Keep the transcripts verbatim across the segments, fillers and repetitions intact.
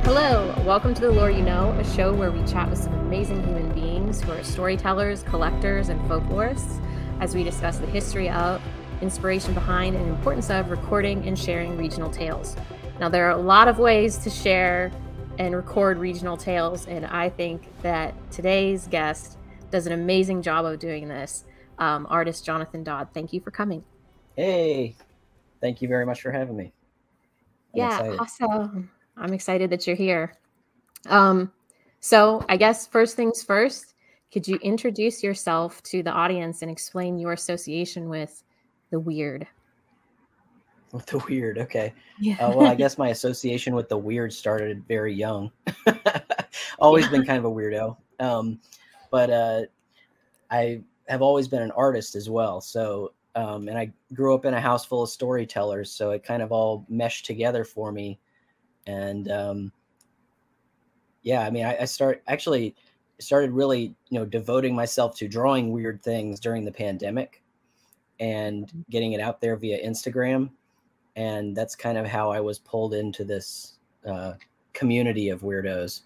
Hello, welcome to The Lore You Know, a show where we chat with some amazing human beings who are storytellers, collectors, and folklorists as we discuss the history of, inspiration behind, and importance of recording and sharing regional tales. Now, there are a lot of ways to share and record regional tales, and I think that today's guest does an amazing job of doing this. Um, artist Jonathan Dodd, thank you for coming. Hey, thank you very much for having me. I'm yeah, excited. awesome. I'm excited that you're here. Um, so I guess first things first, could you introduce yourself to the audience and explain your association with the weird? With the weird, okay. Yeah. Uh, well, I guess my association with the weird started very young. Always Yeah. been kind of a weirdo. Um, but uh, I have always been an artist as well. So, um, and I grew up in a house full of storytellers, so it kind of all meshed together for me. And um, yeah, I mean, I, I start actually started really, you know, devoting myself to drawing weird things during the pandemic and getting it out there via Instagram. And that's kind of how I was pulled into this uh, community of weirdos.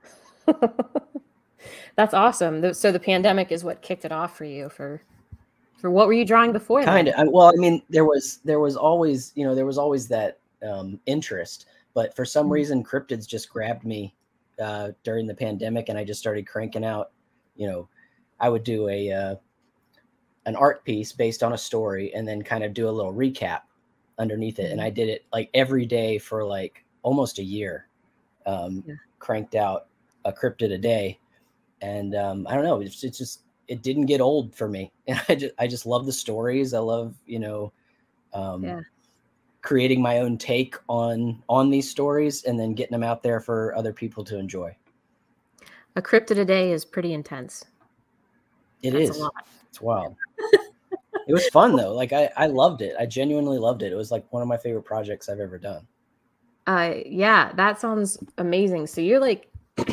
That's awesome. So the pandemic is what kicked it off for you. For for what were you drawing before? Kind of. Then? Well, I mean, there was there was always you know there was always that um, interest, but for some Mhm. reason, cryptids just grabbed me uh, during the pandemic, and I just started cranking out. You know, I would do a uh, an art piece based on a story, and then kind of do a little recap underneath it. Mhm. And I did it like every day for like almost a year. Um, Yeah. Cranked out a cryptid a day, and um, I don't know, it's, it's just it didn't get old for me. And I just I just love the stories. I love you know um, Yeah. creating my own take on on these stories, and then getting them out there for other people to enjoy. A cryptid a day is pretty intense. It That's a is. lot. It's wild. It was fun though. Like I I loved it. I genuinely loved it. It was like one of my favorite projects I've ever done. Uh, yeah, that sounds amazing. So you're like,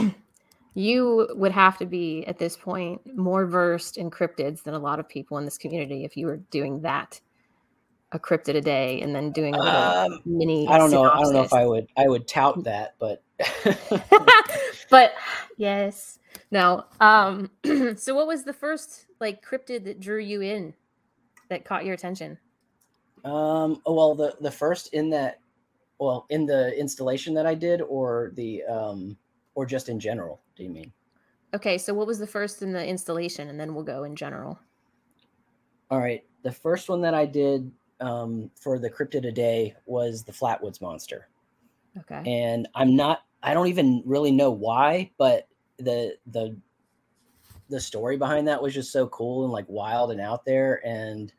you would have to be at this point more versed in cryptids than a lot of people in this community if you were doing that, a cryptid a day, and then doing a little Um, mini I don't know. I don't know if synopsis. I would I would tout that, but But yes, no. Um, so what was the first like cryptid that drew you in, that caught your attention? um, well, the the first in that well in the installation that I did, or the um, or just in general. Do you mean? Okay, so what was the first in the installation, and then we'll go in general. All right. The first one that I did um, for the cryptid a day was the Flatwoods Monster. Okay. And I'm not I don't even really know why, but the the the story behind that was just so cool and like wild and out there. And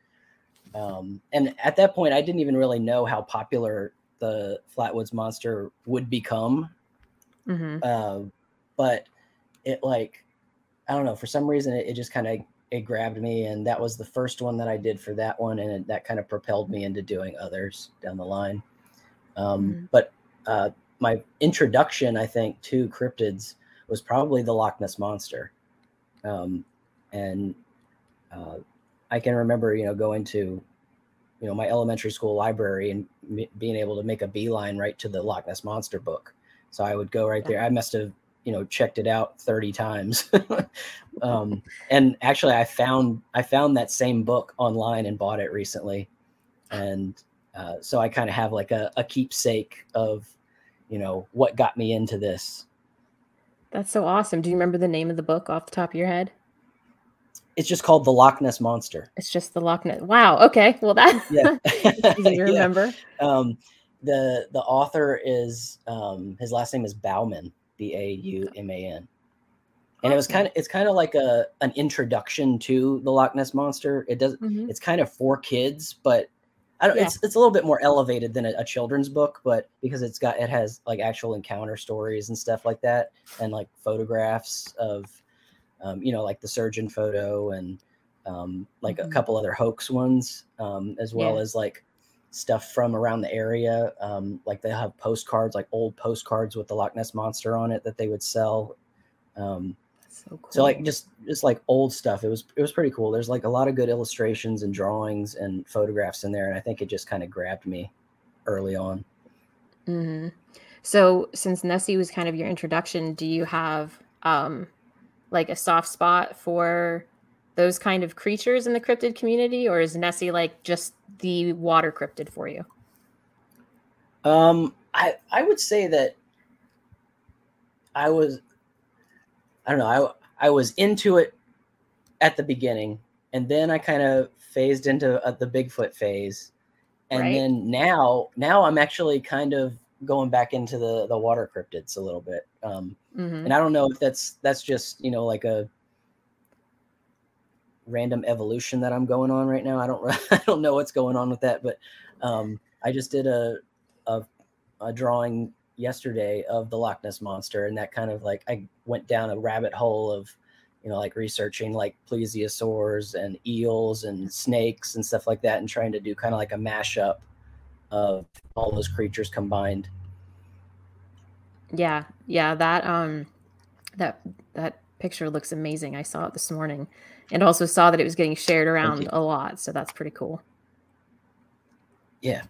um and at that point I didn't even really know how popular the Flatwoods Monster would become. Mm-hmm. Uh, but it like I don't know, for some reason it, it just kind of it grabbed me, and that was the first one that I did for that one, and it, that kind of propelled me into doing others down the line. Um, Mm-hmm. but uh, my introduction, I think, to cryptids was probably the Loch Ness Monster, um, and uh, I can remember, you know, going to, you know, my elementary school library and m- being able to make a beeline right to the Loch Ness Monster book. So I would go right Yeah. there. I must have, you know, checked it out thirty times. um, and actually, I found I found that same book online and bought it recently, and uh, so I kind of have like a, a keepsake of, you know, what got me into this. That's so awesome. Do you remember the name of the book off the top of your head? It's just called the Loch Ness Monster. It's just the Loch Ness. Wow. Okay. Well, that Yeah, easy to yeah. remember. Um, the the author is um, his last name is Bauman, B A U M A N, and it was Awesome. kind of it's kind of like a an introduction to the Loch Ness Monster. It does Mm-hmm. it's kind of for kids, but I don't. Yeah. It's it's a little bit more elevated than a, a children's book, but because it's got it has like actual encounter stories and stuff like that, and like photographs of, um, you know, like the surgeon photo, and um, like Mm-hmm. a couple other hoax ones, um, as well Yeah. as like stuff from around the area. Um, like they have postcards, like old postcards with the Loch Ness Monster on it that they would sell. Um, So cool. so like just just like old stuff. It was it was pretty cool. There's like a lot of good illustrations and drawings and photographs in there, and I think it just kind of grabbed me early on. Mm-hmm. So since Nessie was kind of your introduction, do you have um, like a soft spot for those kind of creatures in the cryptid community, or is Nessie like just the water cryptid for you? Um, I I would say that I was I don't know I I was into it at the beginning, and then I kind of phased into uh, the Bigfoot phase, and Right. then now now I'm actually kind of going back into the the water cryptids a little bit. Um, Mm-hmm. and I don't know if that's that's just you know like a random evolution that I'm going on right now. I don't I don't know what's going on with that, but um, I just did a, a a drawing yesterday of the Loch Ness monster, and that kind of like I went down a rabbit hole of you know like researching like plesiosaurs and eels and snakes and stuff like that, and trying to do kind of like a mashup of all those creatures combined. Yeah, yeah, that um that that picture looks amazing. I saw it this morning and also saw that it was getting shared Thank you. around a lot, so that's pretty cool. Yeah,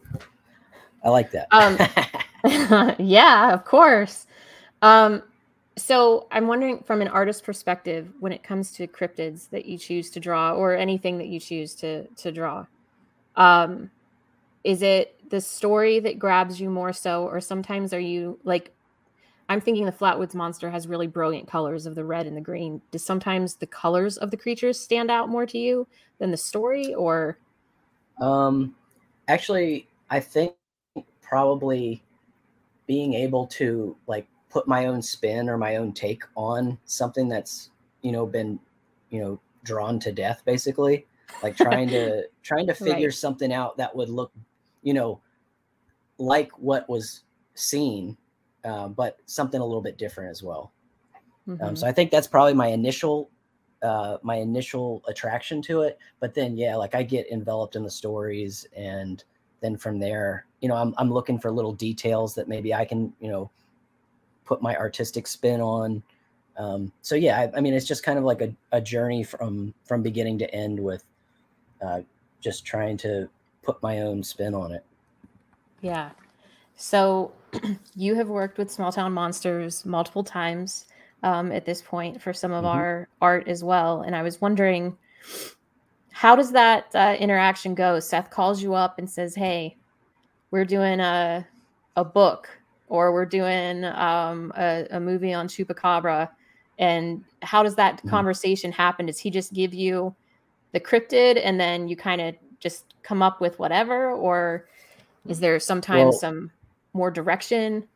I like that. Um yeah, of course. Um so I'm wondering from an artist perspective when it comes to cryptids that you choose to draw or anything that you choose to to draw. Um is it the story that grabs you more so, or sometimes are you like I'm thinking the Flatwoods monster has really brilliant colors of the red and the green. Does sometimes the colors of the creatures stand out more to you than the story, or? um, actually, I think probably being able to like put my own spin or my own take on something that's you know been you know drawn to death, basically like trying to trying to figure Right. something out that would look you know like what was seen, uh, but something a little bit different as well. Um, Mm-hmm. so I think that's probably my initial uh, my initial attraction to it. But then yeah, like I get enveloped in the stories, and then from there, you know, I'm I'm looking for little details that maybe I can you know put my artistic spin on. Um, so yeah, I, I mean, it's just kind of like a, a journey from from beginning to end with uh, just trying to put my own spin on it. Yeah. So you have worked with Small Town Monsters multiple times um, at this point for some of Mm-hmm. our art as well. And I was wondering, how does that uh, interaction go? Seth calls you up and says, "Hey, we're doing a a book, or we're doing um, a, a movie on Chupacabra." And how does that Mm-hmm. conversation happen? Does he just give you the cryptid and then you kind of just come up with whatever, or is there sometimes Well, some more direction?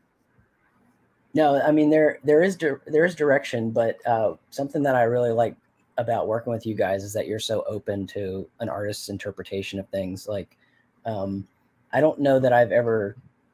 no, I mean there there is there is direction, but uh, something that I really like about working with you guys is that you're so open to an artist's interpretation of things. Like, um, I don't know that I've ever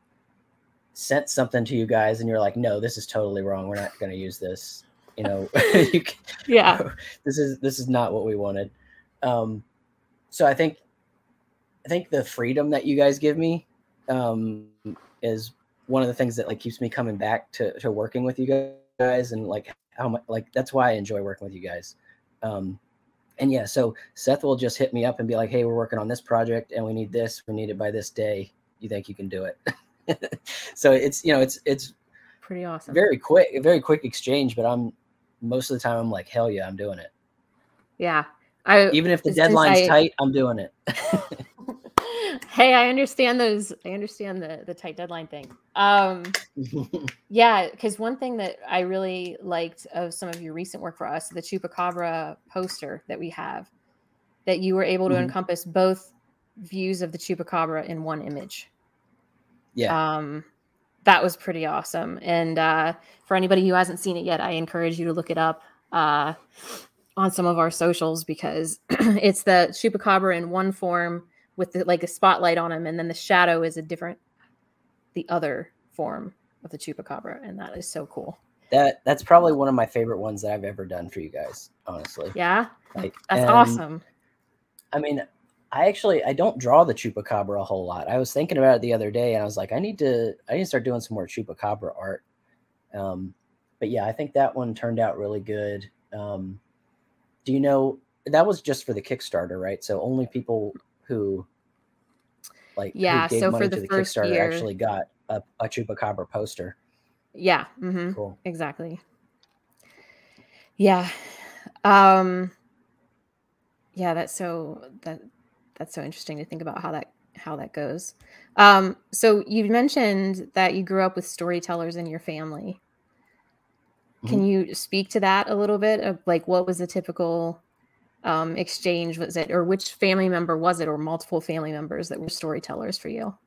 sent something to you guys and you're like, no, this is totally wrong. We're not going to use this. You know, you can, Yeah. this is this is not what we wanted. Um, so I think I think the freedom that you guys give me um, is one of the things that like keeps me coming back to to working with you guys, and like how much like that's why I enjoy working with you guys. Um, and yeah, so Seth will just hit me up and be like, hey, we're working on this project and we need this, we need it by this day. You think you can do it? So it's you know it's it's Pretty awesome. very quick, a very quick exchange, but I'm most of the time I'm like, hell yeah, I'm doing it. Yeah. I Even if the since deadline's I tight, I'm doing it. Hey, I understand those. I understand the the tight deadline thing. Um yeah, because one thing that I really liked of some of your recent work for us, the Chupacabra poster that we have, that you were able to Mhm. encompass both views of the Chupacabra in one image. Yeah. Um that was pretty awesome. And uh, for anybody who hasn't seen it yet, I encourage you to look it up uh, on some of our socials, because it's the Chupacabra in one form with the, like a spotlight on him, and then the shadow is a different, the other form of the Chupacabra, and that is so cool. That that's probably one of my favorite ones that I've ever done for you guys, honestly. Yeah, Like, that's and awesome. I mean, I actually I don't draw the Chupacabra a whole lot. I was thinking about it the other day, and I was like, I need to I need to start doing some more Chupacabra art. Um, but yeah, I think that one turned out really good. Um, do you know that was just for the Kickstarter, right? So only people who like who Yeah, gave so for money the to the first Kickstarter year, actually got. a, a Chupacabra poster. Yeah. Mm-hmm. Cool. Exactly. Yeah. Um, yeah, that's so that that's so interesting to think about how that how that goes. Um, so you mentioned that you grew up with storytellers in your family. Can Mhm. you speak to that a little bit of like what was the typical um, exchange? Was it, or which family member was it, or multiple family members that were storytellers for you?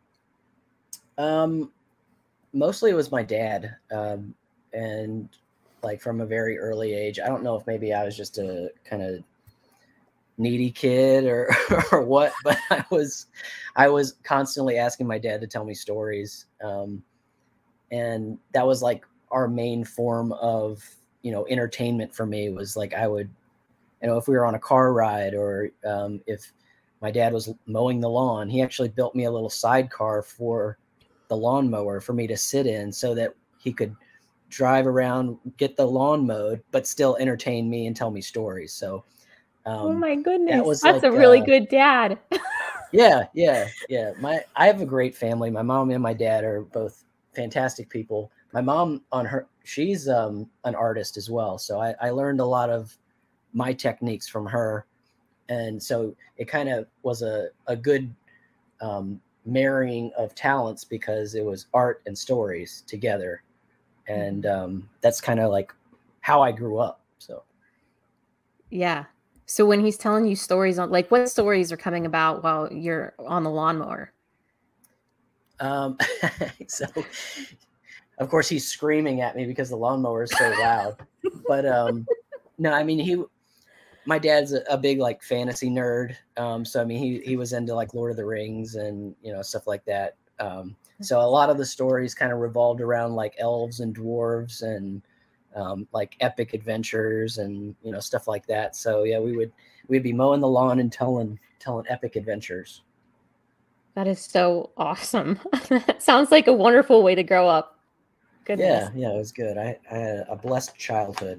Um, mostly it was my dad, um, and like from a very early age. I don't know if maybe I was just a kind of needy kid or or what, but I was I was constantly asking my dad to tell me stories, um, and that was like our main form of you know entertainment for me. Was like I would you know if we were on a car ride or um, if my dad was mowing the lawn, he actually built me a little sidecar for the lawnmower for me to sit in so that he could drive around, get the lawn mowed, but still entertain me and tell me stories. So Oh um, my that goodness, was that's a like, really uh, good dad. yeah, yeah, yeah. My I have a great family. My mom and my dad are both fantastic people. My mom on her, she's um, an artist as well. So I, I learned a lot of my techniques from her, and so it kind of was a a good um, marrying of talents because it was art and stories together, and Mhm. um, that's kind of like how I grew up. So. Yeah. So when he's telling you stories on like what stories are coming about while you're on the lawnmower? Um, so of course he's screaming at me because the lawnmower is so loud. But um, no, I mean he, my dad's a, a big like fantasy nerd. Um, so I mean he he was into like Lord of the Rings and you know stuff like that. Um, so a lot of the stories kind of revolved around like elves and dwarves and um, like epic adventures and you know stuff like that. So yeah, we would we'd be mowing the lawn and telling telling epic adventures. That is so awesome. That sounds like a wonderful way to grow up. Goodness. Yeah, yeah, it was good. I, I had a blessed childhood.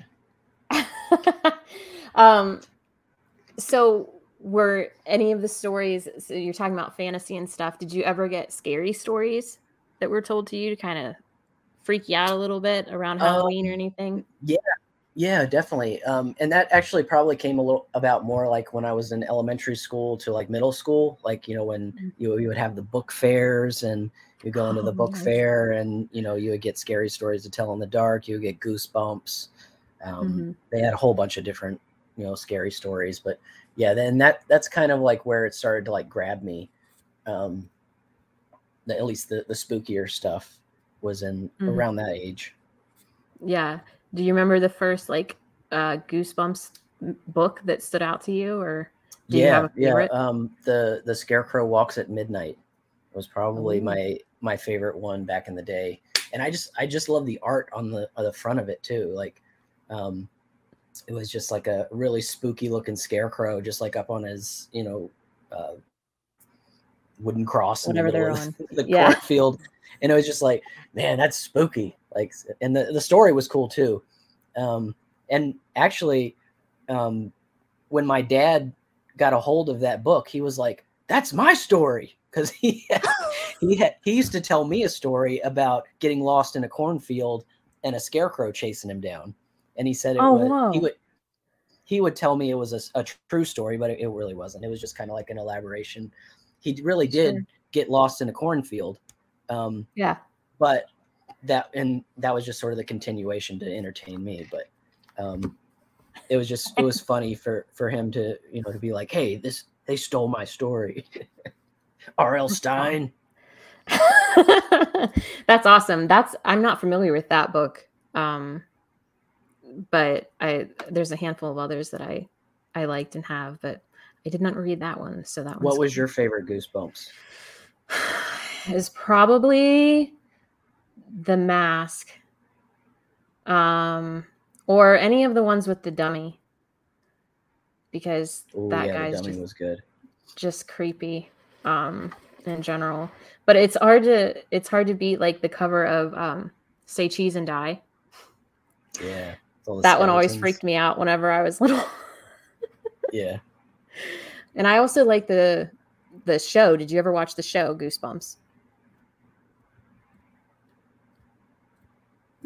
um, so were any of the stories, so you're talking about fantasy and stuff, did you ever get scary stories that were told to you to kind of freak you out a little bit around Halloween or Um, anything? yeah, yeah, definitely. Um, and that actually probably came a little about more like when I was in elementary school to like middle school, like, you know, when you, you would have the book fairs and you go into Oh, the book nice. fair and, you know, you would get scary stories to tell in the dark. You would get goosebumps. Um, Mm-hmm. they had a whole bunch of different, you know, scary stories, but yeah, then that, that's kind of like where it started to like grab me. Um, the, at least the, the spookier stuff was in Mm-hmm. around that age. Yeah. Do you remember the first like uh Goosebumps book that stood out to you, or do you have Yeah, a yeah. favorite? Um, the the Scarecrow Walks at Midnight was probably Oh. my my favorite one back in the day, and I just I just love the art on the on the front of it too. Like, um, it was just like a really spooky looking scarecrow, just like up on his you know uh, wooden cross in the Whatever middle they're of on. the Yeah. cornfield, and it was just like, man, that's spooky. Like, and the the story was cool too. Um, and actually, um, when my dad got a hold of that book, he was like, "That's my story," because he had, he had, he used to tell me a story about getting lost in a cornfield and a scarecrow chasing him down, and he said it Oh, was he whoa. would he would tell me it was a, a true story, but it, it really wasn't. It was just kind of like an elaboration. He really Sure. did get lost in a cornfield, um, Yeah. but that and that was just sort of the continuation to entertain me, but. Um, it was just it was funny for for him to you know to be like, hey, this they stole my story. R L. Stein. That's awesome. That's I'm not familiar with that book. Um, but I there's a handful of others that I I liked and have, but I did not read that one. So that What one's was cool. your favorite Goosebumps? Is probably The Mask. Um, or any of the ones with the dummy. Because Oh that yeah, the guy's dummy just was good. just creepy um in general. But it's hard to it's hard to beat like the cover of um Say Cheese and Die. Yeah, all the That one always skeletons. freaked me out whenever I was little. Yeah. And I also like the the show. Did you ever watch the show Goosebumps?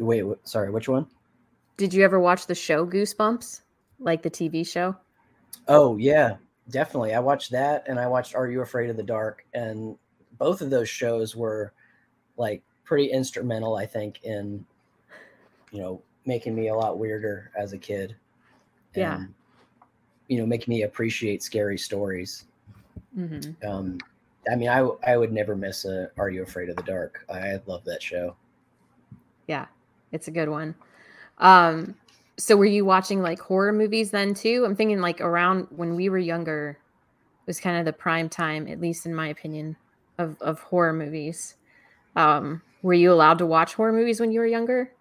Wait, wh- sorry, which one? Did you ever watch the show Goosebumps, like the T V show? Oh yeah, definitely. I watched that, and I watched Are You Afraid of the Dark, and both of those shows were like pretty instrumental, I think, in you know making me a lot weirder as a kid, Yeah. and you know making me appreciate scary stories. Mm-hmm. Um, I mean, I I would never miss a Are You Afraid of the Dark. I love that show. Yeah, it's a good one. Um, so were you watching like horror movies then too? I'm thinking like around when we were younger was kind of the prime time, at least in my opinion, of of horror movies. Um, were you allowed to watch horror movies when you were younger?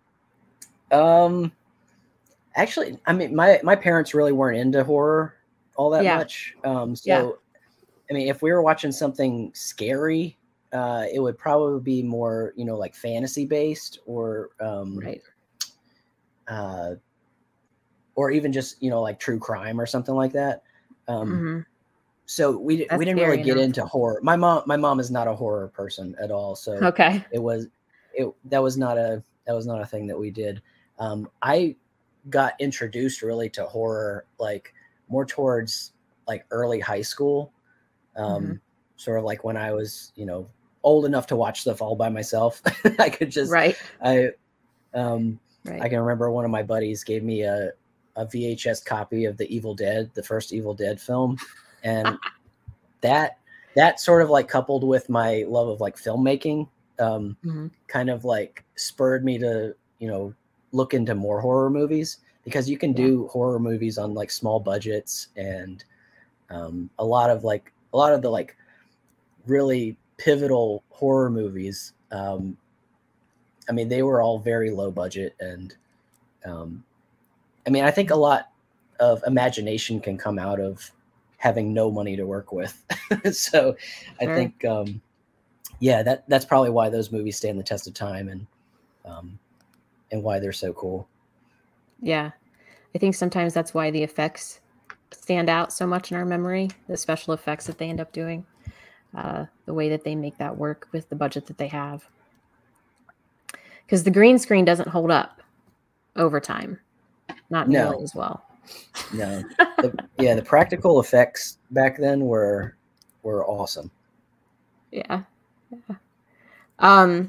Um, actually, I mean, my my parents really weren't into horror all that Yeah, much. Um, yeah, so I mean, if we were watching something scary, uh, it would probably be more, you know, like fantasy based, or um, right. uh, or even just, you know, like true crime or something like that. Um, Hmm. so we we That's didn't really scary get enough. into horror. My mom my mom is not a horror person at all, so Okay. it was it that was not a that was not a thing that we did. Um, I got introduced really to horror like more towards like early high school, Hmm. um, sort of like when I was, you know, old enough to watch stuff all by myself. I could just, Right. I, um, I Right. can remember one of my buddies gave me a, a V H S copy of the Evil Dead, the first Evil Dead film. And that, that sort of like coupled with my love of like filmmaking, um, Hmm. kind of like spurred me to, you know, look into more horror movies, because you can Yeah. do horror movies on like small budgets, and um, a lot of like a lot of the like really pivotal horror movies. Um, I mean, they were all very low budget, and um, I mean, I think a lot of imagination can come out of having no money to work with. So, I Sure. think, um, yeah, that that's probably why those movies stand the test of time, and um, and why they're so cool. Yeah. I think sometimes that's why the effects stand out so much in our memory, the special effects that they end up doing, uh, the way that they make that work with the budget that they have. Because the green screen doesn't hold up over time, not nearly No, as well. no, the, yeah, the practical effects back then were were awesome. Yeah. Yeah. Um,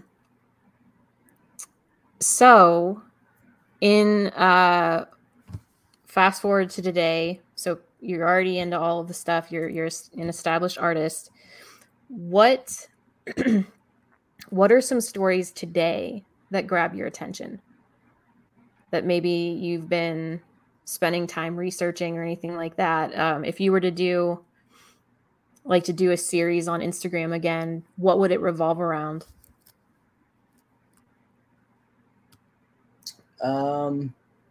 so in uh fast forward to today, so you're already into all of the stuff, you're you're an established artist. What what are some stories today that grab your attention that maybe you've been spending time researching or anything like that? Um, if you were to do like to do a series on Instagram again, what would it revolve around? Um,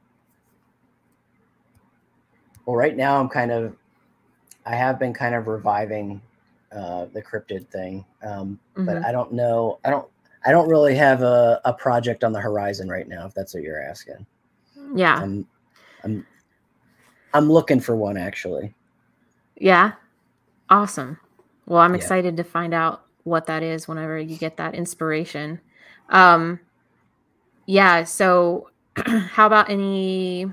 well, right now I'm kind of I have been kind of reviving uh, the cryptid thing, um, but Hmm. I don't know. I don't. I don't really have a, a project on the horizon right now, if that's what you're asking. Yeah. I'm I'm I'm looking for one, actually. Yeah. Awesome. Well, I'm Yeah. excited to find out what that is whenever you get that inspiration. Um, yeah. So, how about any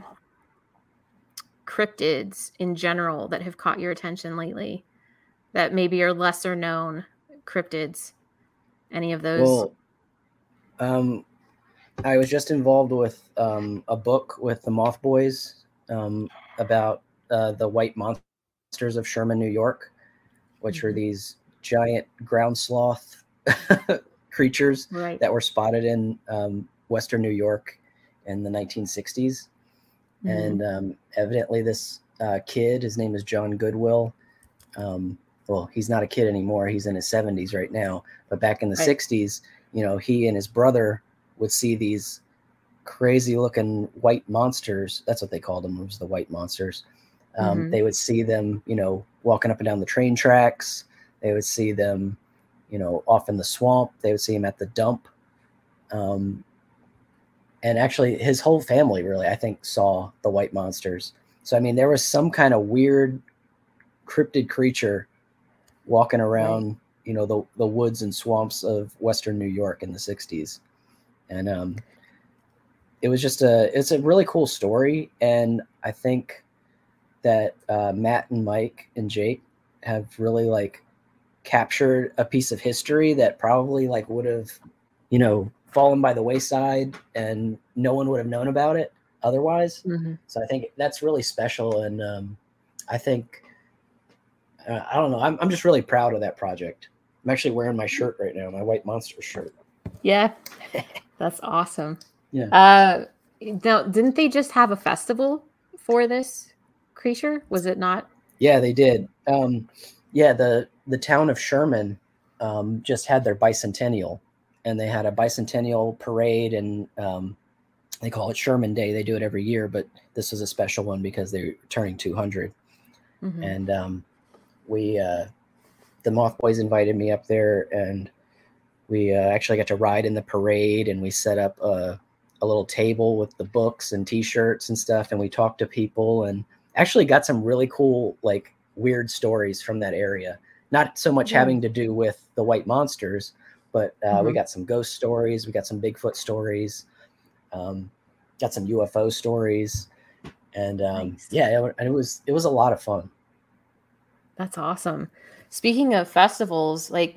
cryptids in general that have caught your attention lately that maybe are lesser known cryptids? Any of those? Well, um, I was just involved with um, a book with the Moth Boys, um, about uh, the white monsters of Sherman, New York, which were Mhm. these giant ground sloth creatures Right. that were spotted in um, Western New York in the nineteen sixties. Hmm. And um, evidently, this uh, kid, his name is John Goodwill. Um, well, he's not a kid anymore. He's in his seventies right now. But back in the Right. sixties, you know, he and his brother would see these crazy looking white monsters. That's what they called them, was the white monsters. Um, Hmm. they would see them, you know, walking up and down the train tracks. They would see them, you know, off in the swamp. They would see him at the dump. Um, and actually, his whole family really, I think, saw the white monsters. So, I mean, there was some kind of weird cryptid creature walking Right. around, you know, the, the woods and swamps of Western New York in the sixties. And um, it was just a it's a really cool story, and I think that uh, Matt and Mike and Jake have really like captured a piece of history that probably like would have, you know, fallen by the wayside and no one would have known about it otherwise. Mm-hmm. So I think that's really special, and um, I think uh, I don't know. I'm I'm just really proud of that project. I'm actually wearing my shirt right now, my White Monster shirt. Yeah, that's awesome. Yeah. Uh, now, didn't they just have a festival for this creature? Was it not? Yeah, they did. Um, yeah, the the town of Sherman um, just had their bicentennial, and they had a bicentennial parade, and um, they call it Sherman Day. They do it every year, but this was a special one because they're turning two hundred. Mm-hmm. And um, we, uh, the Moth Boys invited me up there, and we uh, actually got to ride in the parade, and we set up a, a little table with the books and T-shirts and stuff, and we talked to people, and actually got some really cool, like, weird stories from that area. Not so much yeah. having to do with the white monsters, but uh, mm-hmm. we got some ghost stories, we got some Bigfoot stories, um, got some U F O stories, and um, nice. yeah, it, it was it was a lot of fun. That's awesome. Speaking of festivals, like,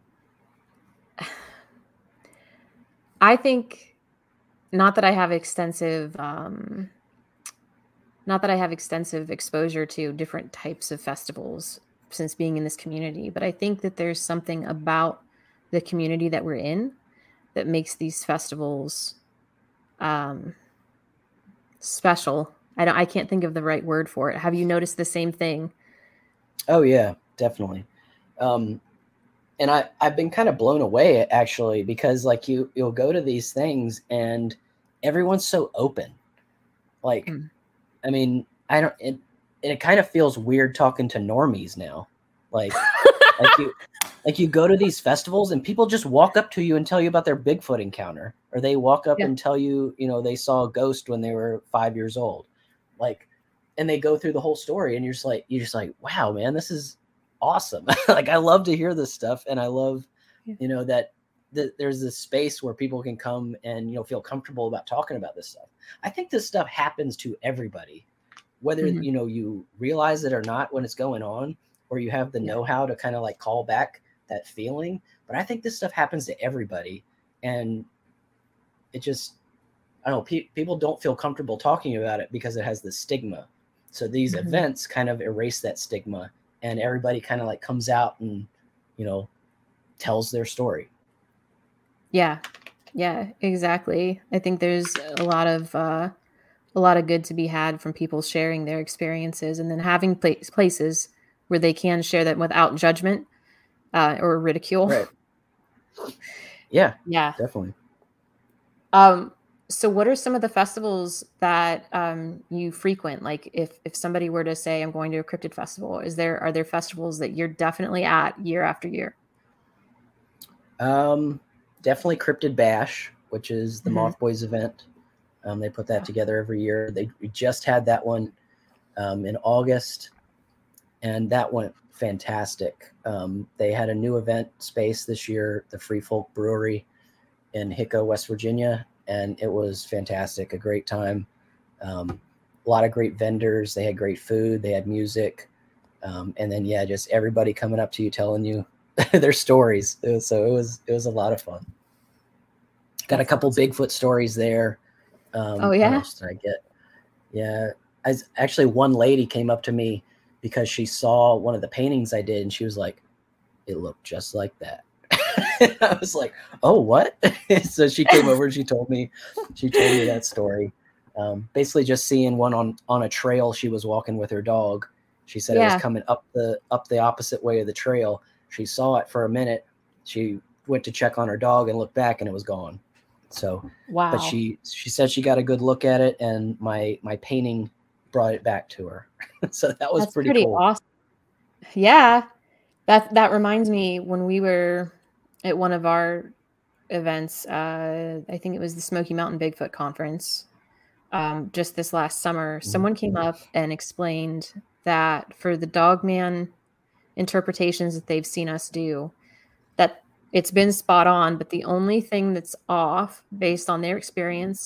I think, not that I have extensive, um, not that I have extensive exposure to different types of festivals since being in this community, but I think that there's something about the community that we're in that makes these festivals um, special. I don't, I can't think of the right word for it. Have you noticed the same thing? Oh yeah, definitely. Um, and I, I've been kind of blown away actually, because like you, you'll go to these things and everyone's so open. Like, mm. I mean, I don't, it, it kind of feels weird talking to normies now. Like, like you, like you go to these festivals and people just walk up to you and tell you about their Bigfoot encounter, or they walk up yeah. and tell you, you know, they saw a ghost when they were five years old. Like, and they go through the whole story, and you're just like, you're just like, wow, man, this is awesome. Like, I love to hear this stuff. And I love, yeah. you know, that th- there's this space where people can come and, you know, feel comfortable about talking about this stuff. I think this stuff happens to everybody, whether, mm-hmm. you know, you realize it or not when it's going on, or you have the yeah. know-how to kind of like call back that feeling. But I think this stuff happens to everybody. And it just, I don't know, pe- people don't feel comfortable talking about it because it has the stigma. So these mm-hmm. events kind of erase that stigma, and everybody kind of like comes out and, you know, tells their story. Yeah. Yeah, exactly. I think there's a lot of, uh, a lot of good to be had from people sharing their experiences, and then having pla- places where they can share that without judgment uh, or ridicule. Right. Yeah. Yeah. Definitely. Um, so what are some of the festivals that um, you frequent? Like if, if somebody were to say, I'm going to a cryptid festival, is there, are there festivals that you're definitely at year after year? Um, definitely Cryptid Bash, which is the mm-hmm. Moth Boys event. Um, they put that together every year. They we just had that one um, in August, and that went fantastic. Um, they had a new event space this year, the Free Folk Brewery in Hicko, West Virginia, and it was fantastic. A great time. Um, a lot of great vendors. They had great food. They had music. Um, and then, yeah, just everybody coming up to you, telling you their stories. It was, so it was, it was a lot of fun. Got a couple Bigfoot stories there. Um, oh yeah. What else did I get? Yeah. I actually, one lady came up to me because she saw one of the paintings I did, and she was like, it looked just like that. I was like, oh, what? So she came over and she told me, she told me that story. Um, basically just seeing one on, on a trail. She was walking with her dog. She said yeah. it was coming up the, up the opposite way of the trail. She saw it for a minute. She went to check on her dog and looked back, and it was gone. So, wow. But she, she said she got a good look at it, and my, my painting brought it back to her. So that was That's pretty, pretty cool. Awesome. Yeah. That, that reminds me, when we were at one of our events, uh, I think it was the Smoky Mountain Bigfoot Conference, um, just this last summer, mm-hmm. someone came up and explained that for the Dogman interpretations that they've seen us do, that it's been spot on, but the only thing that's off based on their experience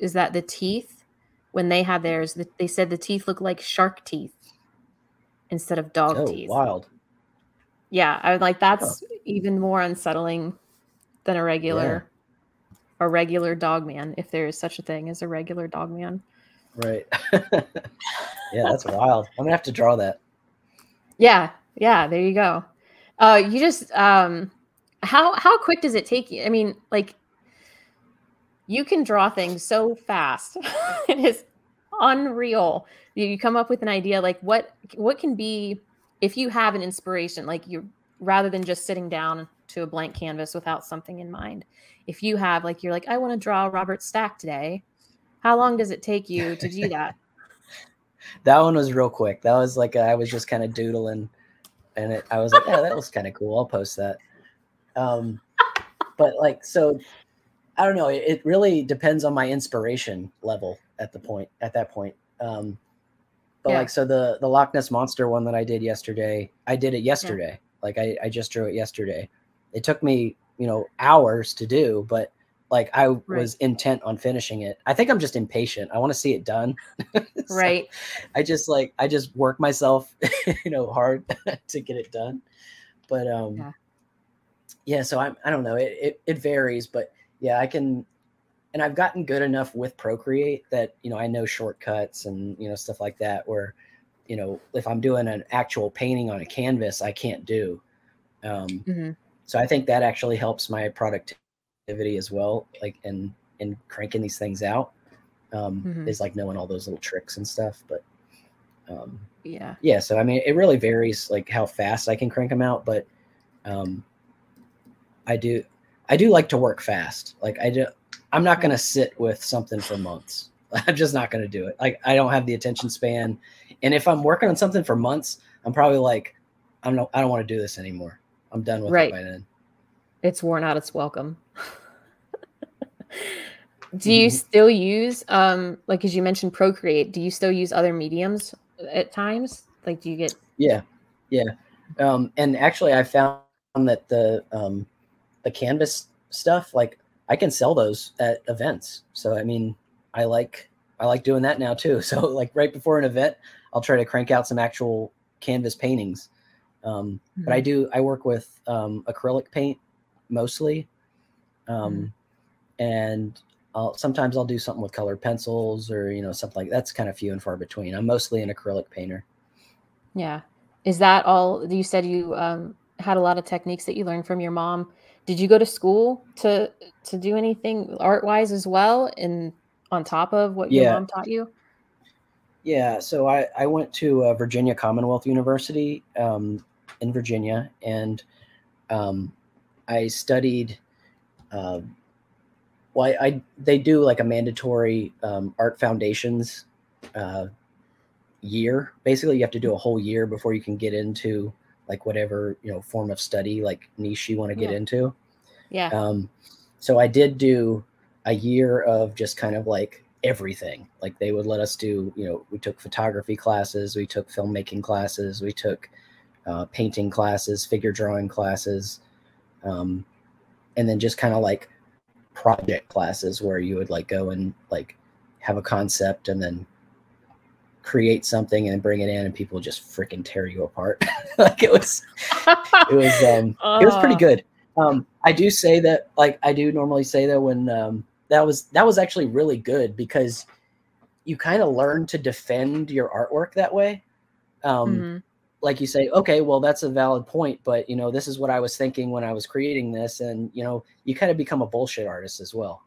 is that the teeth, when they had theirs, they said the teeth look like shark teeth instead of dog Oh, teeth. wild. Yeah, I was like, that's huh. even more unsettling than a regular, yeah. a regular dog man, if there is such a thing as a regular dog man. Right. Yeah, that's wild. I'm gonna have to draw that. Yeah, yeah. There you go. Uh, you just um, how how quick does it take you? I mean, like, you can draw things so fast. It is unreal. You come up with an idea, like what what can be, if you have an inspiration, like you rather than just sitting down to a blank canvas without something in mind. If you have, like, you're like, I want to draw Robert Stack today. How long does it take you to do that? That one was real quick. That was like, I was just kind of doodling, and it, I was like, yeah, that was kind of cool. I'll post that. Um, but like, so I don't know. It, it really depends on my inspiration level at the point, at that point. Um, but yeah. like, so the, the Loch Ness Monster one that I did yesterday, I did it yesterday. Yeah. Like I, I just drew it yesterday. It took me, you know, hours to do, but like I right. was intent on finishing it. I think I'm just impatient. I want to see it done. So right. I just like, I just work myself, you know, hard to get it done. But um, yeah. yeah, so I'm, I don't know. It, it, it varies, but yeah, I can, and I've gotten good enough with Procreate that, you know, I know shortcuts and, you know, stuff like that where, you know, if I'm doing an actual painting on a canvas, I can't do. Um, mm-hmm. So I think that actually helps my productivity as well. Like, in, in cranking these things out um, mm-hmm. is like knowing all those little tricks and stuff. But um, yeah. Yeah. So, I mean, it really varies like how fast I can crank them out, but um, I do, I do like to work fast. Like I do, I'm not going to sit with something for months. I'm just not going to do it. Like I don't have the attention span. And if I'm working on something for months, I'm probably like, I'm no, I don't want to do this anymore. I'm done with right. it by then. It's worn out its welcome. Do you mm-hmm. still use, um, like, as you mentioned, Procreate, do you still use other mediums at times? Like, do you get? Yeah. Yeah. Um, and actually I found that the, um, the canvas stuff, like I can sell those at events. So, I mean, I like, I like doing that now too. So like right before an event, I'll try to crank out some actual canvas paintings. Um, mm-hmm. But I do, I work with um, acrylic paint mostly. Um, mm-hmm. And I'll, sometimes I'll do something with colored pencils or, you know, something like that's kind of few and far between. I'm mostly an acrylic painter. Yeah. Is that all? You said you um, had a lot of techniques that you learned from your mom. Did you go to school to, to do anything art wise as well? And on top of what yeah. your mom taught you? Yeah. So I, I went to uh, Virginia Commonwealth University um, in Virginia, and um, I studied, uh, well, I, I, they do like a mandatory um, art foundations uh, year. Basically, you have to do a whole year before you can get into like whatever, you know, form of study, like niche you want to get yeah. into. Yeah. Um, so I did do a year of just kind of like everything. Like they would let us do, you know, we took photography classes, we took filmmaking classes, we took uh, painting classes, figure drawing classes, um, and then just kind of like project classes where you would like go and like have a concept and then create something and bring it in and people just freaking tear you apart. Like it was, it was, um, uh. it was pretty good. Um, I do say that, like, I do normally say that when, um, that was, that was actually really good because you kind of learn to defend your artwork that way. Um, mm-hmm. Like you say, okay, well, that's a valid point, but you know, this is what I was thinking when I was creating this. And, you know, you kind of become a bullshit artist as well.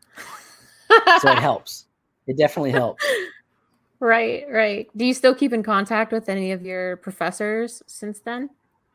So it helps. It definitely helps. Right, right. Do you still keep in contact with any of your professors since then?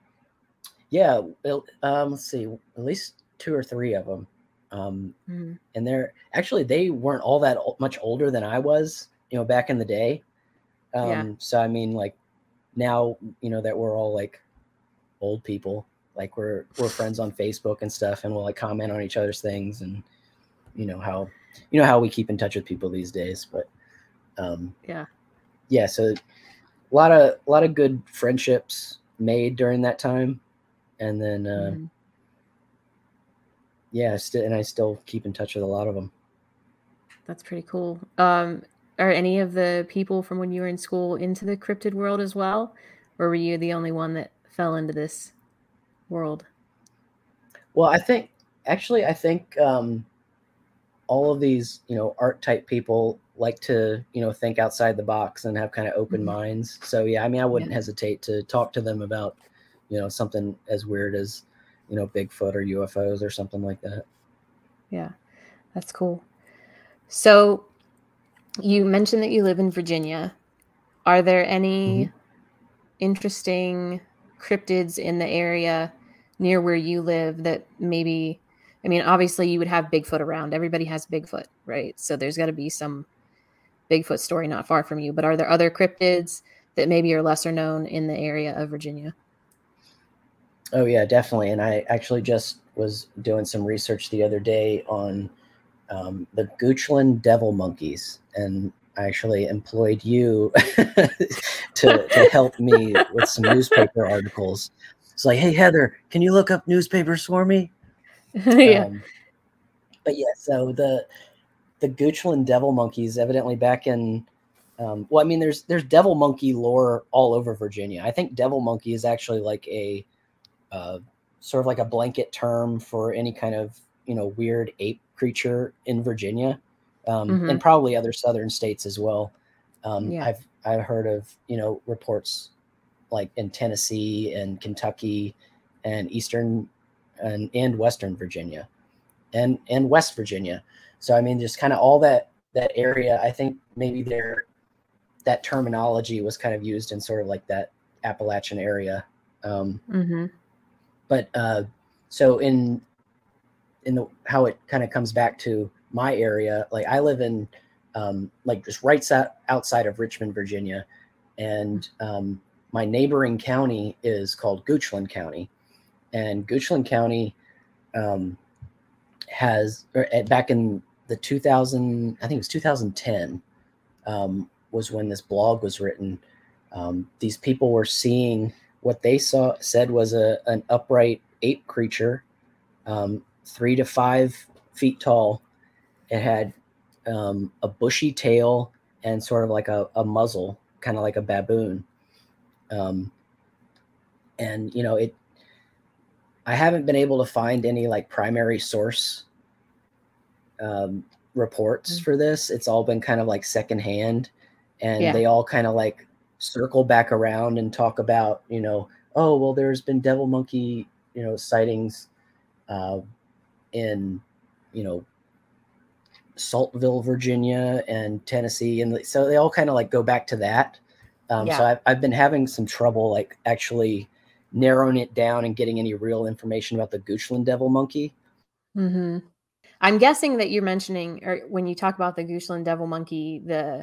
Yeah, um, let's see, at least two or three of them. Um, mm-hmm. And they're actually, they weren't all that much older than I was, you know, back in the day. Um, yeah. So, I mean, like now, you know, that we're all like old people, like we're, we're friends on Facebook and stuff, and we'll like comment on each other's things and, you know, how, you know, how we keep in touch with people these days. But um, yeah, yeah. So a lot of, a lot of good friendships made during that time. And then, uh, mm. yeah, st- and I still keep in touch with a lot of them. That's pretty cool. Um, are any of the people from when you were in school into the cryptid world as well? Or were you the only one that fell into this world? Well, I think actually, I think um, all of these, you know, art type people like to, you know, think outside the box and have kind of open Mhm. minds. So yeah, I mean, I wouldn't Yeah. hesitate to talk to them about, you know, something as weird as, you know, Bigfoot or U F Os or something like that. Yeah, that's cool. So you mentioned that you live in Virginia. Are there any Mm-hmm. interesting cryptids in the area near where you live that maybe, I mean, obviously you would have Bigfoot around. Everybody has Bigfoot, right? So there's got to be some Bigfoot story not far from you. But are there other cryptids that maybe are lesser known in the area of Virginia? Oh yeah, definitely. And I actually just was doing some research the other day on um, the Goochland devil monkeys, and I actually employed you to to help me with some newspaper articles. It's like, hey Heather, can you look up newspapers for me? Yeah. Um, but yeah, so the the Goochland devil monkeys, evidently back in, um, well, I mean, there's there's devil monkey lore all over Virginia. I think devil monkey is actually like a uh, sort of like a blanket term for any kind of, you know, weird ape creature in Virginia, um, Hmm. and probably other southern states as well. Um, Yeah. I've I've heard of, you know, reports like in Tennessee and Kentucky and eastern and, and western Virginia and and West Virginia. So I mean, just kind of all that that area. I think maybe there that terminology was kind of used in sort of like that Appalachian area. Um, Hmm. but uh, so in in the how it kind of comes back to my area, like I live in um, like just right outside of Richmond, Virginia, and um, my neighboring county is called Goochland County, and Goochland County um, has or at, back in the two thousand, I think it was two thousand ten, um, was when this blog was written. Um, these people were seeing what they saw said was a an upright ape creature, um, three to five feet tall. It had um, a bushy tail and sort of like a, a muzzle, kind of like a baboon. Um, and you know, it. I haven't been able to find any like primary source um, reports for this. It's all been kind of like secondhand, and Yeah. they all kind of like circle back around and talk about, you know, oh well, there's been devil monkey, you know, sightings uh, in, you know, Saltville, Virginia, and Tennessee, and so they all kind of like go back to that. Um, so Yeah. I've I've been having some trouble like actually narrowing it down and getting any real information about the Goochland devil monkey. Hmm. I'm guessing that you're mentioning, or when you talk about the Goochland devil monkey, the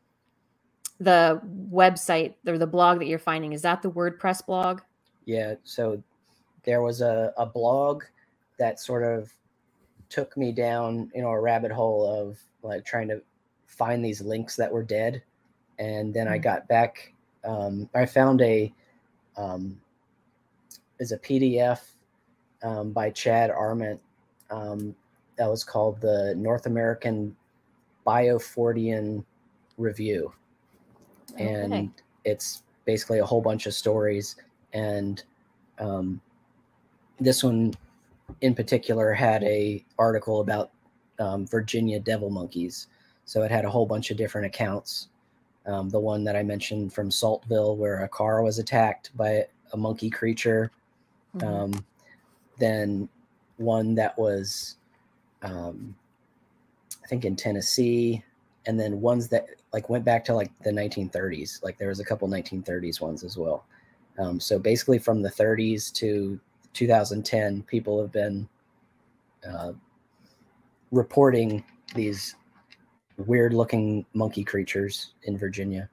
the website or the blog that you're finding, is that the WordPress blog? Yeah, so there was a, a blog that sort of took me down, you know, a rabbit hole of like trying to find these links that were dead. And then I got back, um, I found a, um, is a P D F um, by Chad Arment um, that was called the North American Biofortean Review. Okay. And it's basically a whole bunch of stories. And um, this one in particular had a article about um, Virginia devil monkeys. So it had a whole bunch of different accounts. Um, the one that I mentioned from Saltville, where a car was attacked by a monkey creature. Mm-hmm. Um, then one that was, um, I think, in Tennessee, and then ones that like went back to like the nineteen thirties. Like there was a couple nineteen thirties ones as well. Um, so basically, from the thirties to two thousand ten, people have been uh, reporting these weird looking monkey creatures in Virginia.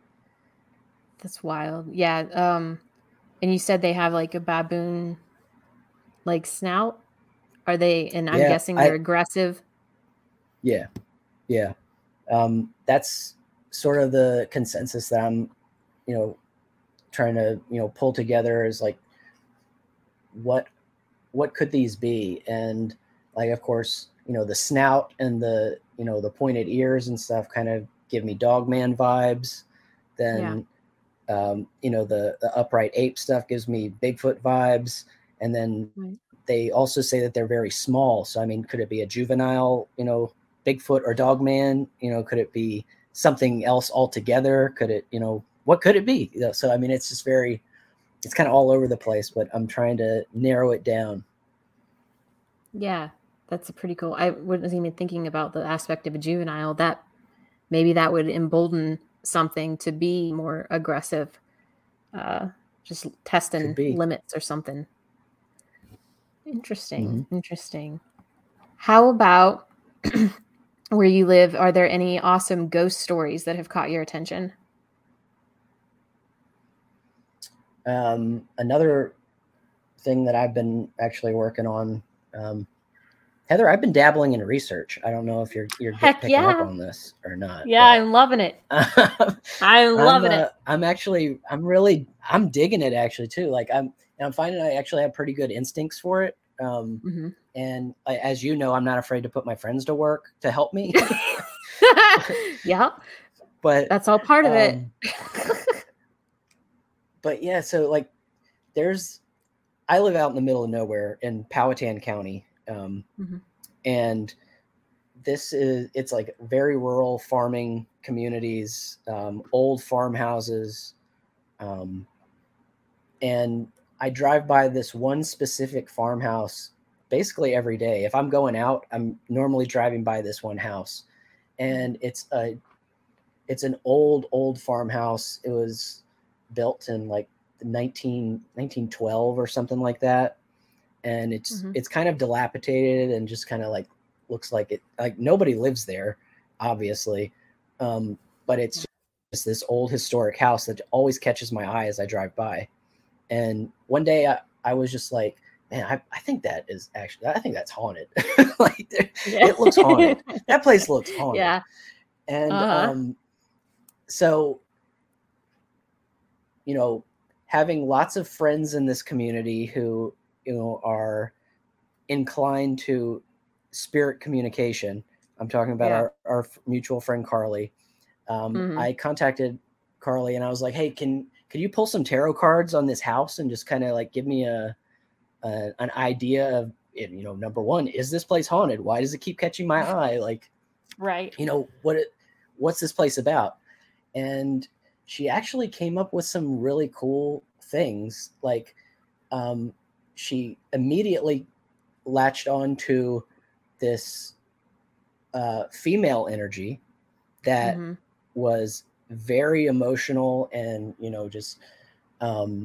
That's wild. Yeah. Um, and you said they have like a baboon like snout. Are they? And I'm Yeah, guessing they're I aggressive. yeah, yeah. Um, that's sort of the consensus that I'm, you know, trying to, you know, pull together is like what what could these be? And like of course, you know, the snout and the, you know, the pointed ears and stuff kind of give me Dogman vibes. Then, yeah. um, you know, the, the upright ape stuff gives me Bigfoot vibes. And then right. they also say that they're very small. So, I mean, could it be a juvenile, you know, Bigfoot or Dogman? You know, could it be something else altogether? Could it, you know, what could it be? You know, so, I mean, it's just very, it's kind of all over the place, but I'm trying to narrow it down. Yeah, that's a pretty cool. I wasn't even thinking about the aspect of a juvenile. That maybe that would embolden something to be more aggressive, uh, just testing limits or something. Interesting. Mm-hmm. Interesting. How about where you live? Are there any awesome ghost stories that have caught your attention? Um, another thing that I've been actually working on, um, Heather, I've been dabbling in research. I don't know if you're you're Heck picking yeah. up on this or not. Yeah, I'm loving it. I'm loving I'm, uh, it. I'm actually, I'm really, I'm digging it actually too. Like I'm, I'm finding I actually have pretty good instincts for it. Um, mm-hmm. And I, as you know, I'm not afraid to put my friends to work to help me. Yeah, but that's all part of um, it. But yeah, so like there's, I live out in the middle of nowhere in Powhatan County. Um, mm-hmm. And this is, it's like very rural farming communities, um, old farmhouses. Um, and I drive by this one specific farmhouse basically every day. If I'm going out, I'm normally driving by this one house, and it's a, it's an old, old farmhouse. It was built in like nineteen, nineteen twelve or something like that. And it's, mm-hmm. it's kind of dilapidated and just kind of like, looks like it, like nobody lives there, obviously. Um, but it's just this old historic house that always catches my eye as I drive by. And one day I, I was just like, man, I, I think that is actually, I think that's haunted. Like yeah. It looks haunted. That place looks haunted. Yeah. And uh-huh. um, so, you know, having lots of friends in this community who, you know, are inclined to spirit communication. I'm talking about yeah. our, our mutual friend, Carly. Um, mm-hmm. I contacted Carly and I was like, hey, can, can you pull some tarot cards on this house and just kind of like give me a, a, an idea of, you know, number one, is this place haunted? Why does it keep catching my eye? Like, right. You know, what, it, what's this place about? And she actually came up with some really cool things. Like, um, she immediately latched on to this uh, female energy that mm-hmm. was very emotional and, you know, just um,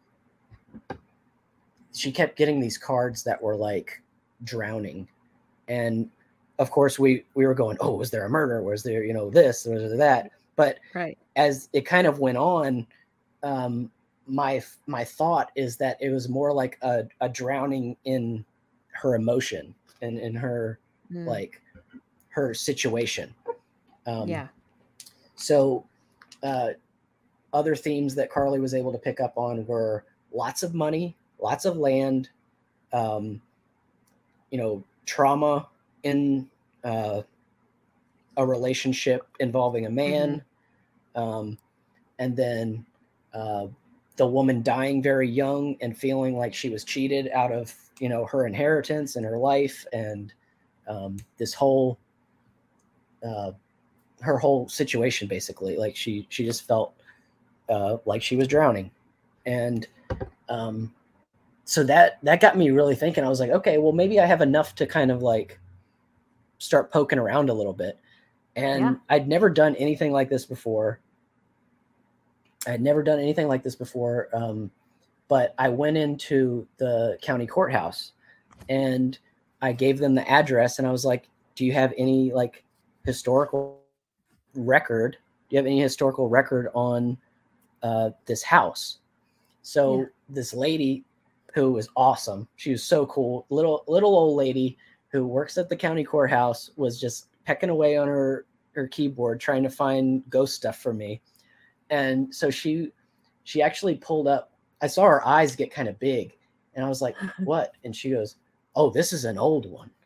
she kept getting these cards that were like drowning. And of course we, we were going, oh, was there a murder? Was there, you know, this, was there that? But right. as it kind of went on, um, my, my thought is that it was more like a, a drowning in her emotion and in her, mm. like her situation. Um, yeah. So uh, other themes that Carly was able to pick up on were lots of money, lots of land, um, you know, trauma in uh, a relationship involving a man. Mm-hmm. Um, and then uh, the woman dying very young and feeling like she was cheated out of, you know, her inheritance and her life. And um, this whole, uh, her whole situation, basically, like she, she just felt uh, like she was drowning. And um, so that, that got me really thinking. I was like, okay, well, maybe I have enough to kind of like start poking around a little bit. And yeah. I'd never done anything like this before. I had never done anything like this before. Um, but I went into the county courthouse and I gave them the address and I was like, do you have any like historical record? Do you have any historical record on uh, this house? So yeah. This lady who was awesome, she was so cool, little, little old lady who works at the county courthouse, was just pecking away on her, her keyboard, trying to find ghost stuff for me. And so she, she actually pulled up, I saw her eyes get kind of big and I was like, what? And she goes, oh, this is an old one.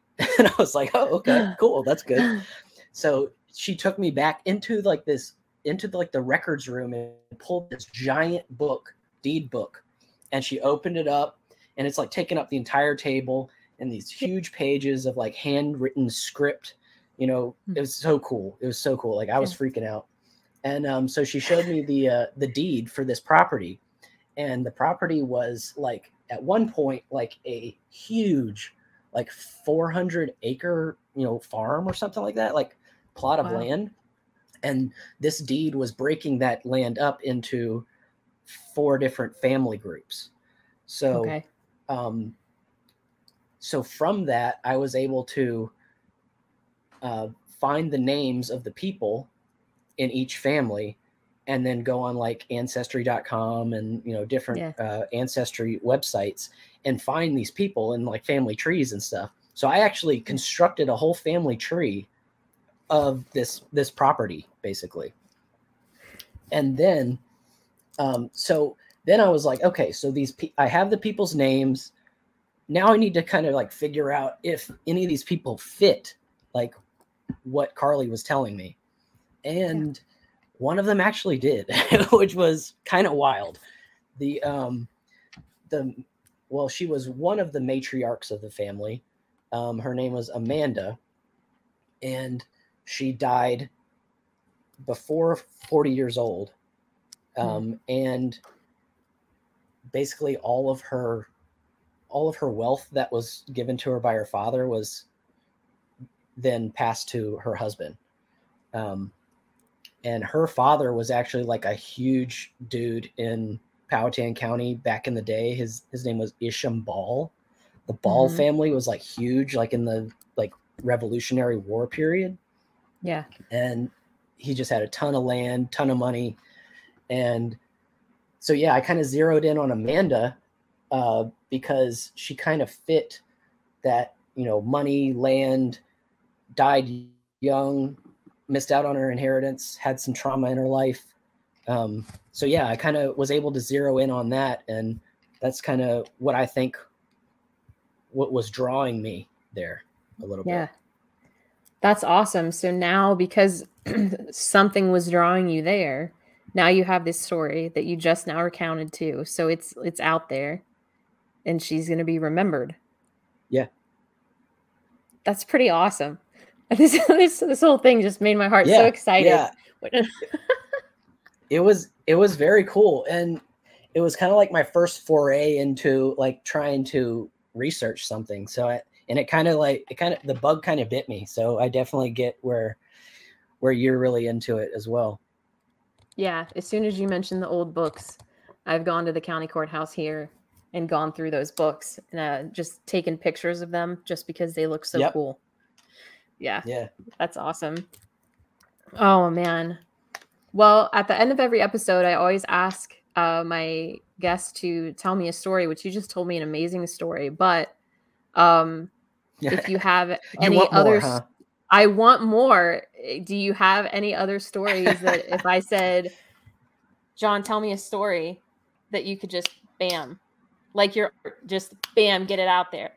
And I was like, oh, okay, cool. That's good. So she took me back into like this, into the, like the records room and pulled this giant book, deed book. And she opened it up and it's like taking up the entire table and these huge pages of like handwritten script. You know, it was so cool. It was so cool. Like I was freaking out. And um, so she showed me the uh, the deed for this property. And the property was like at one point like a huge like four hundred acre, you know, farm or something like that, like plot of wow. land. And this deed was breaking that land up into four different family groups. So, okay. um, so from that, I was able to uh, find the names of the people in each family and then go on like ancestry dot com and, you know, different yeah. uh, ancestry websites and find these people in like family trees and stuff. So I actually constructed a whole family tree of this, this property basically. And then, um, so then I was like, okay, so these, pe- I have the people's names. Now I need to kind of like figure out if any of these people fit like what Carly was telling me. And yeah. one of them actually did, which was kind of wild. The, um, the, well, she was one of the matriarchs of the family. Um, her name was Amanda, and she died before forty years old. Um, mm. And basically all of her, all of her wealth that was given to her by her father was then passed to her husband. Um, and her father was actually like a huge dude in Powhatan County back in the day. His, his name was Isham Ball. The Ball mm-hmm. family was like huge, like in the like Revolutionary War period. Yeah. And he just had a ton of land, ton of money. And so, yeah, I kind of zeroed in on Amanda uh, because she kind of fit that, you know, money, land, died young, missed out on her inheritance, had some trauma in her life. Um, so, yeah, I kind of was able to zero in on that. And that's kind of what I think what was drawing me there a little yeah. bit. That's awesome. So now because something was drawing you there, now you have this story that you just now recounted too. So it's it's out there and she's going to be remembered. Yeah. That's pretty awesome. This this, this whole thing just made my heart yeah, so excited. Yeah. It was it was very cool, and it was kind of like my first foray into like trying to research something. So I and it kind of like it kind of the bug kind of bit me. So I definitely get where where you're really into it as well. Yeah, as soon as you mentioned the old books, I've gone to the county courthouse here and gone through those books and uh, just taken pictures of them just because they look so yep. cool. Yeah. Yeah. That's awesome. Oh, man. Well, at the end of every episode, I always ask uh, my guests to tell me a story, which you just told me an amazing story. But um, yeah. if you have you any other, huh? I want more. Do you have any other stories that if I said, John, tell me a story that you could just bam, like you're just bam, get it out there.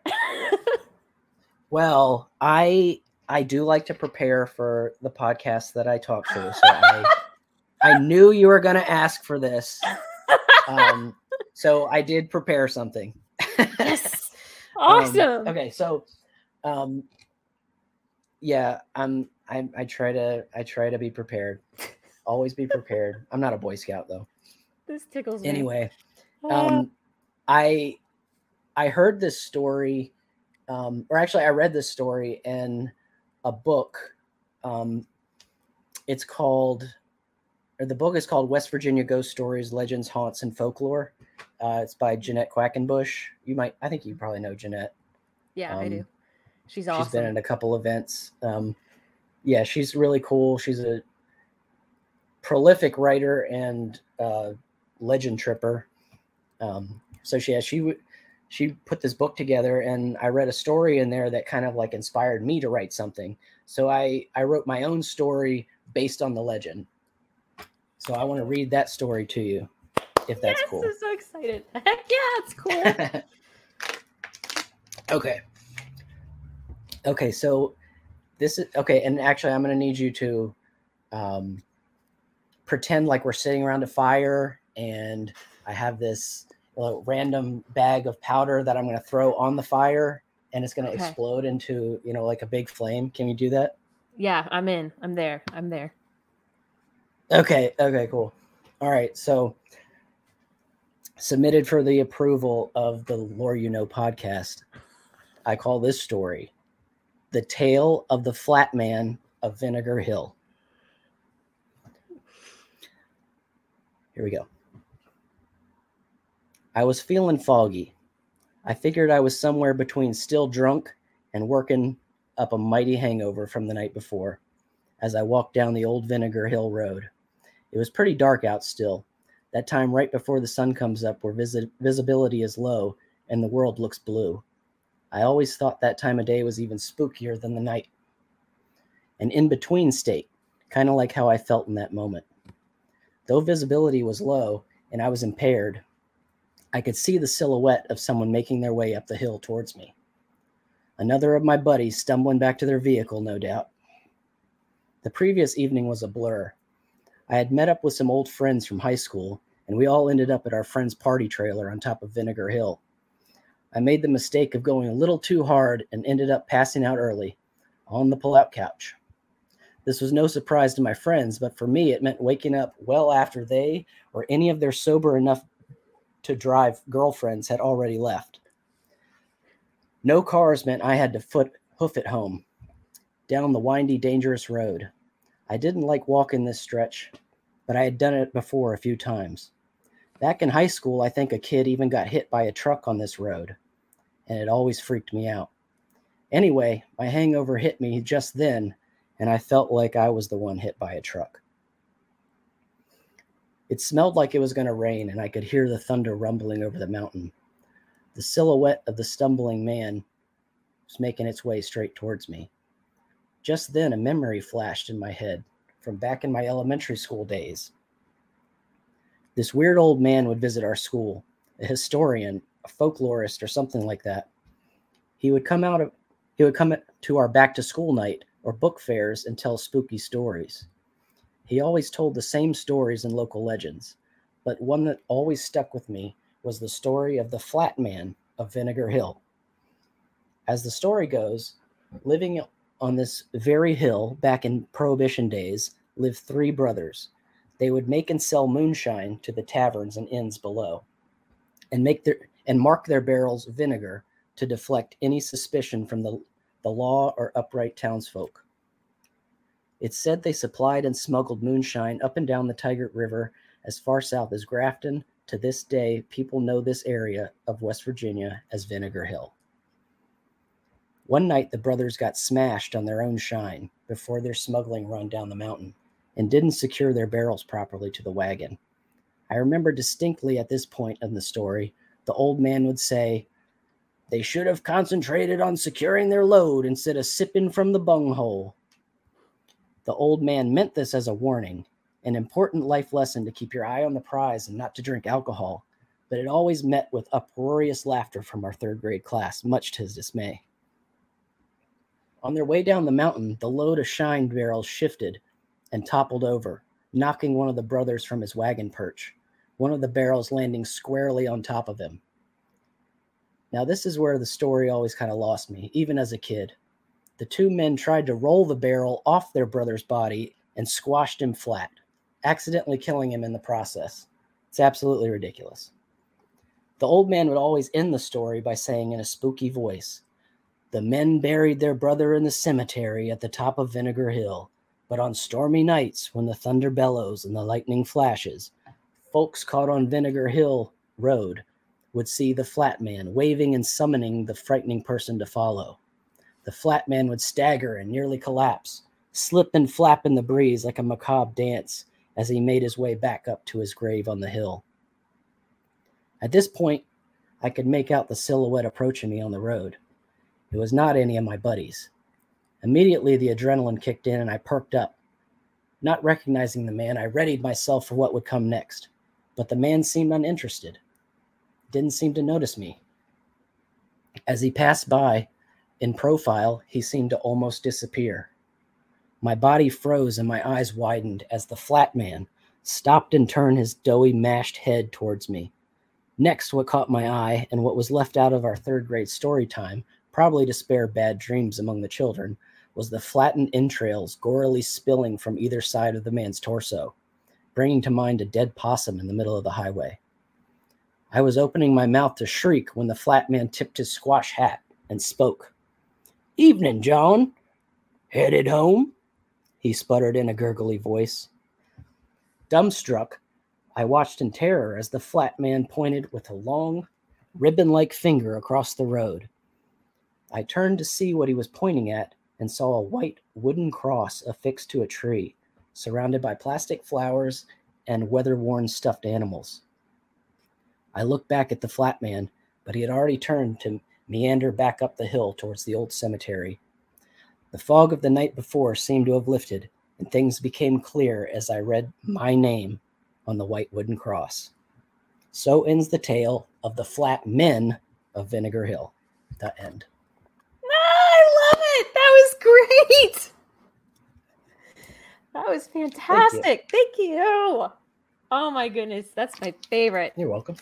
Well, I I do like to prepare for the podcast that I talk to. So I, I knew you were going to ask for this. Um, so I did prepare something. Yes. Awesome. um, okay. So, um, yeah, I'm, I, I try to, I try to be prepared. Always be prepared. I'm not a Boy Scout though. This tickles me. Anyway, um, I, I heard this story, um, or actually I read this story in a book. Um, it's called, or the book is called West Virginia Ghost Stories, Legends, Haunts, and Folklore. Uh, it's by Jeanette Quackenbush. You might, I think you probably know Jeanette. Yeah, um, I do. She's awesome. She's been in a couple events. Um, yeah, she's really cool. She's a prolific writer and uh, legend tripper. Um, so she, yeah, she would, she put this book together, and I read a story in there that kind of like inspired me to write something. So I, I wrote my own story based on the legend. So I want to read that story to you, if that's yes, cool. I'm so excited. Heck yeah, it's cool. Okay. Okay, so this is okay, and actually, I'm going to need you to um, pretend like we're sitting around a fire, and I have this uh, random bag of powder that I'm going to throw on the fire, and it's going to Okay. explode into, you know, like a big flame. Can you do that? Yeah, I'm in. I'm there. I'm there. Okay. Okay. Cool. All right. So submitted for the approval of the Lore You Know podcast. I call this story The Tale of the Flat Man of Vinegar Hill. Here we go. I was feeling foggy. I figured I was somewhere between still drunk and working up a mighty hangover from the night before as I walked down the old Vinegar Hill Road. It was pretty dark out still, that time right before the sun comes up where vis- visibility is low and the world looks blue. I always thought that time of day was even spookier than the night. An in-between state, kind of like how I felt in that moment. Though visibility was low and I was impaired, I could see the silhouette of someone making their way up the hill towards me. Another of my buddies stumbling back to their vehicle, no doubt. The previous evening was a blur. I had met up with some old friends from high school, and we all ended up at our friend's party trailer on top of Vinegar Hill. I made the mistake of going a little too hard and ended up passing out early, on the pull-out couch. This was no surprise to my friends, but for me it meant waking up well after they or any of their sober enough to drive girlfriends had already left. No cars meant I had to foot hoof it home, down the windy, dangerous road. I didn't like walking this stretch, but I had done it before a few times. Back in high school, I think a kid even got hit by a truck on this road, and it always freaked me out. Anyway, my hangover hit me just then, and I felt like I was the one hit by a truck. It smelled like it was going to rain, and I could hear the thunder rumbling over the mountain. The silhouette of the stumbling man was making its way straight towards me. Just then, a memory flashed in my head from back in my elementary school days. This weird old man would visit our school, a historian, a folklorist, or something like that. He would come out of, he would come to our back to school night or book fairs and tell spooky stories. He always told the same stories and local legends, but one that always stuck with me was the story of the Flat Man of Vinegar Hill. As the story goes, living on this very hill back in Prohibition days lived three brothers. They would make and sell moonshine to the taverns and inns below, and make their and mark their barrels vinegar to deflect any suspicion from the, the law or upright townsfolk. It's said they supplied and smuggled moonshine up and down the Tigert River as far south as Grafton. To this day, people know this area of West Virginia as Vinegar Hill. One night, the brothers got smashed on their own shine before their smuggling run down the mountain and didn't secure their barrels properly to the wagon. I remember distinctly at this point in the story, the old man would say, "They should have concentrated on securing their load instead of sipping from the bunghole." The old man meant this as a warning, an important life lesson to keep your eye on the prize and not to drink alcohol, but it always met with uproarious laughter from our third grade class, much to his dismay. On their way down the mountain, the load of shine barrels shifted and toppled over, knocking one of the brothers from his wagon perch, one of the barrels landing squarely on top of him. Now, this is where the story always kind of lost me, even as a kid. The two men tried to roll the barrel off their brother's body and squashed him flat, accidentally killing him in the process. It's absolutely ridiculous. The old man would always end the story by saying in a spooky voice, "The men buried their brother in the cemetery at the top of Vinegar Hill, but on stormy nights when the thunder bellows and the lightning flashes, folks caught on Vinegar Hill Road would see the flat man waving and summoning the frightening person to follow. The flat man would stagger and nearly collapse, slip and flap in the breeze like a macabre dance as he made his way back up to his grave on the hill." At this point, I could make out the silhouette approaching me on the road. It was not any of my buddies. Immediately, the adrenaline kicked in and I perked up. Not recognizing the man, I readied myself for what would come next, but the man seemed uninterested. Didn't seem to notice me. As he passed by, In profile, he seemed to almost disappear. My body froze and my eyes widened as the flat man stopped and turned his doughy, mashed head towards me. Next, what caught my eye, and what was left out of our third grade story time, probably to spare bad dreams among the children, was the flattened entrails gorily spilling from either side of the man's torso, bringing to mind a dead possum in the middle of the highway. I was opening my mouth to shriek when the flat man tipped his squash hat and spoke. "Evening, John. Headed home?" he sputtered in a gurgly voice. Dumbstruck, I watched in terror as the flat man pointed with a long, ribbon-like finger across the road. I turned to see what he was pointing at and saw a white wooden cross affixed to a tree, surrounded by plastic flowers and weather-worn stuffed animals. I looked back at the flat man, but he had already turned to meander back up the hill towards the old cemetery. The fog of the night before seemed to have lifted, and things became clear as I read my name on the white wooden cross. So ends the tale of the flat men of Vinegar Hill. The end. I love it. That was great. That was fantastic. Thank you. Thank you. Oh my goodness. That's my favorite. You're welcome.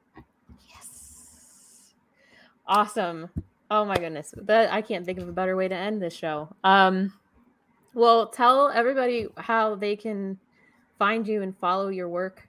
Yes. Awesome. Oh my goodness. That, I can't think of a better way to end this show. Um, well, tell everybody how they can find you and follow your work.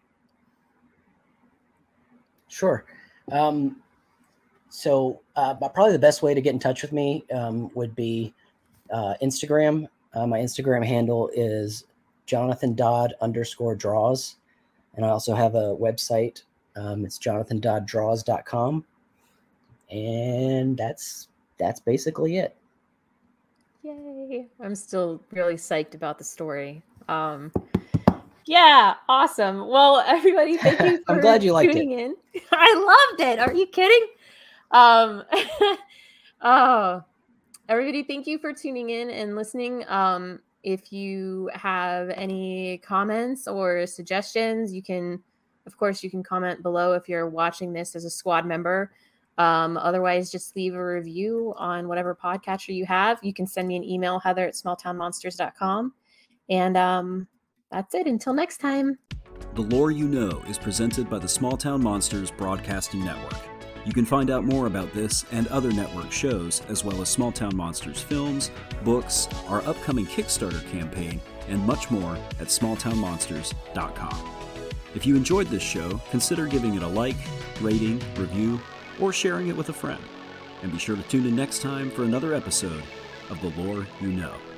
Sure. Um, so uh, probably the best way to get in touch with me um, would be uh, Instagram. Uh, my Instagram handle is Jonathan Dodd underscore draws. And I also have a website. Um, it's jonathan dodd draws dot com. And that's that's basically it. Yay. I'm still really psyched about the story. Um, yeah, awesome. Well, everybody, thank you for I'm glad you liked tuning it. in. I loved it. Are you kidding? Um, oh, everybody, thank you for tuning in and listening. Um, if you have any comments or suggestions, you can, of course, you can comment below if you're watching this as a squad member. Um, otherwise, just leave a review on whatever podcatcher you have. You can send me an email, Heather at small town monsters dot com. And um, that's it. Until next time. The Lore You Know is presented by the Small Town Monsters Broadcasting Network. You can find out more about this and other network shows, as well as Small Town Monsters films, books, our upcoming Kickstarter campaign, and much more at small town monsters dot com. If you enjoyed this show, consider giving it a like, rating, review, or sharing it with a friend. And be sure to tune in next time for another episode of The Lore You Know.